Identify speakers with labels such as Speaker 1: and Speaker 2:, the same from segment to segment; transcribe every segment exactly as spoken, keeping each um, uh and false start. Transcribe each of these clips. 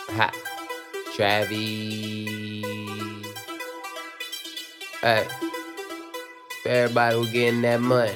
Speaker 1: Ha. Travis. Hey. For everybody who getting that money.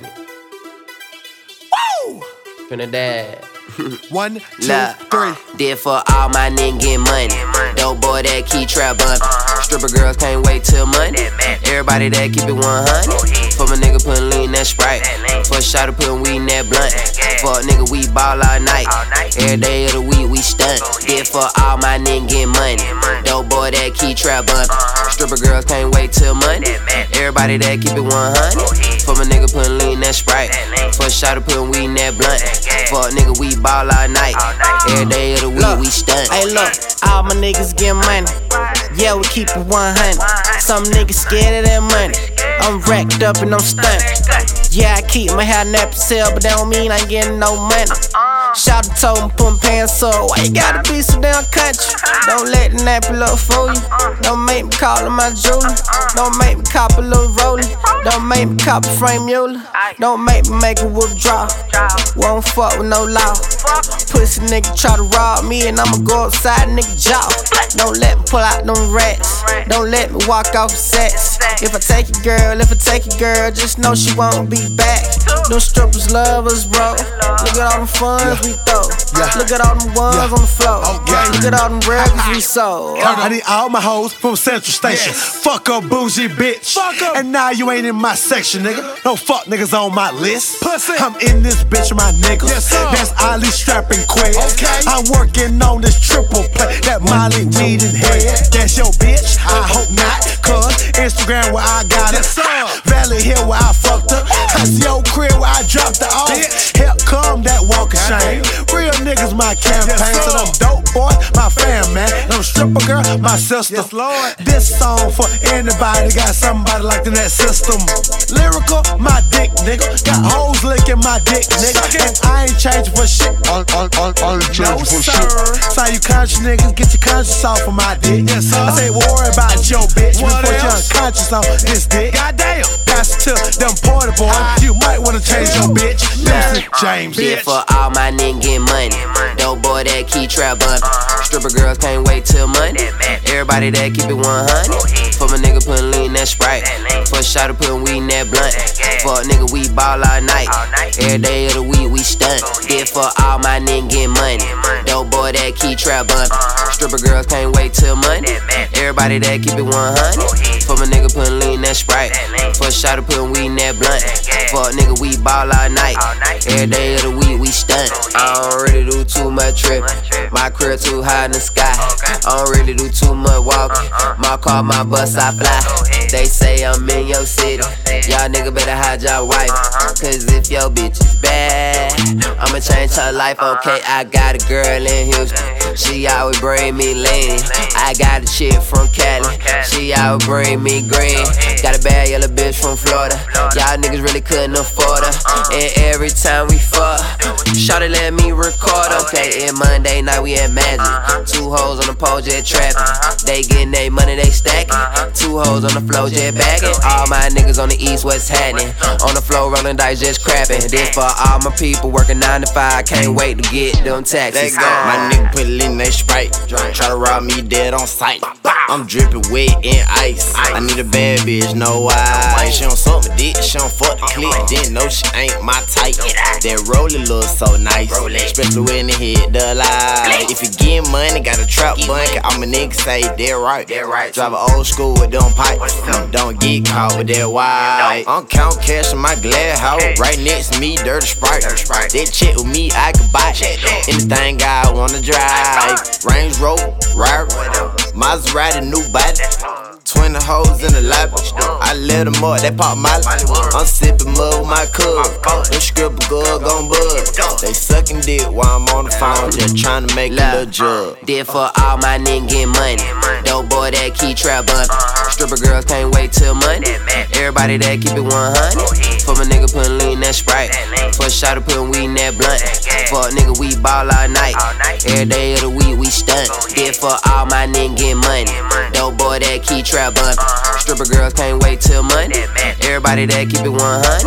Speaker 2: Woo!
Speaker 1: Trinidad.
Speaker 2: One, two,
Speaker 3: Look,
Speaker 2: three.
Speaker 3: did for all my niggas get money. Dope boy that keep trap bumpin'. Stripper girls can't wait till Monday. Everybody that keep it one hundred. For my nigga puttin' lean that Sprite. For a shot of puttin' weed in that blunt. For a nigga we ball all night. Every day of the week we stunt. Did for all my niggas get money. Dope boy that keep trap bumpin'. Stripper girls can't wait till Monday. Everybody that keep it one hundred. For my nigga puttin' lean that Sprite. For a shot of puttin' weed in that blunt. For a nigga we ball all night. Every day of the week
Speaker 4: Look,
Speaker 3: we stunt.
Speaker 4: Hey look, all my niggas get money. Yeah, we keep it one hundred. Some niggas scared of that money. I'm racked up and I'm stunned. Yeah, I keep my hair nappy sale, but that don't mean I ain't getting no money. Shout out told him put my pants up. Why you gotta be so damn country? Don't let the nappy look fool you. Don't make me call him my jeweler. Don't make me cop a little rolling. Don't make me cop a frame mule. Don't make me make a withdraw. Won't fuck with no law. Pussy nigga try to rob me and I'ma go outside nigga jaw. Don't let me pull out them rats. Don't let me walk off with sex. If I take your girl, if I take your girl, just know she won't be back. Them strippers love us, bro. Look at all them funds we throw. Look at all them ones on the floor. Look at all them records we sold.
Speaker 2: I need all my hoes from Central Station. Fuck up bougie bitch. Fuck up. And now you ain't in my section, nigga. No fuck niggas on my list. Pussy. I'm in this bitch with my niggas. Yes, that's Ali strapping quick. Okay. I'm working on this triple play. That Molly weed in head. That's your bitch. I hope not. Cause Instagram where I got it. Valley Hill where I fucked up. That's your crib where I dropped the off. Help come that walk of shame. Real niggas my campaign. So them dope boys, my fam, man. Them stripper girl, my sister. Yes, Lord. This song for anybody got somebody like in that system. Lyrical, my dick, nigga. Got hoes licking my dick, nigga. And I ain't changing for shit.
Speaker 5: I, I, I, I ain't changing
Speaker 2: No,
Speaker 5: for
Speaker 2: sir.
Speaker 5: shit.
Speaker 2: So you conscious niggas, get your conscience off of my dick. Yes, sir. I say worry about your bitch
Speaker 1: What
Speaker 2: before you're
Speaker 1: else?
Speaker 2: unconscious on this dick. Goddamn. Pass it to them porta boys. You might wanna change your bitch. Lucy James.
Speaker 3: Did for all my niggas get money. Dope boy that keep trap bumpin'. Stripper girls can't wait till Monday. Everybody that keep it one hundred. For my nigga puttin' lean that Sprite. For a shot of puttin' weed in that blunt. For a nigga we ball all night. Every day of the week we stunt. Did for all my niggas get money. Dope boy that keep trap bumpin'. Stripper girls can't wait till Monday. Everybody that keep it one hundred. For my nigga puttin' lean that Sprite. For a shot of puttin' weed in that blunt. For a nigga we ball all night. Every day of the week we stunt. I don't really do too much trippin'. My crib too high in the sky. I don't really do too much walking. My car, my bus, I fly. They say I'm in your city. Y'all nigga better hide your wife. Cause if your bitch is bad, I'ma change her life. Okay, I got a girl in Houston. She always bring me lean. I got a chick from Cali. She always bring me green. Got a bad yellow bitch from Florida. Y'all niggas really couldn't afford her. And every time we fuck, shawty let me record. Okay, and Monday night we at Magic. Two hoes on the pole jet trapping. They getting they money, they stacking. Two hoes on the floor jet bagging. All my niggas on the east, what's happening? On the floor rolling dice, just crapping. This for all my people working nine to five. Can't wait to get them taxes.
Speaker 6: My nigga put it in that Sprite. Try to rob me dead on sight. I'm dripping wet in ice. I need a bad bitch, no why. She don't suck my dick, she don't fuck the clip. Didn't know she ain't my type. That roller look so nice, especially when it hit the light. If you get money, got a trap bun. I'm a nigga say that right. Drive an old school with them pipes. Don't get caught with that white. I'm count cash in my glad house. Right next to me, dirty Sprite. That chick with me, I could buy. Anything I wanna drive. Range Rover, right? Maserati, new body. Twenty hoes in the lobby. I let them up, they pop my. I'm sipping mud with my cub. Them scribble good gon' buzz. They sucking dick while I'm on the phone, just tryna make a little jug.
Speaker 3: Did for all my niggas get money. Dope boy that keep trap bumpin'. Stripper girls can't wait till Monday. Everybody that keep it one hundred. For my nigga puttin' lean that Sprite. For a shot of puttin' weed in that blunt. For a nigga we ball all night. Every day of the week we stunt. Did for all my niggas get money. Dope boy that keep trap bumpin'. Stripper girls can't wait till Monday. Everybody that keep it one hundred.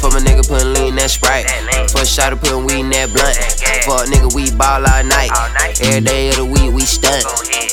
Speaker 3: For my nigga putting lean in that Sprite. For a shot of putting weed in that blunt. For a nigga, we ball all night. Every day of the week, we stunt.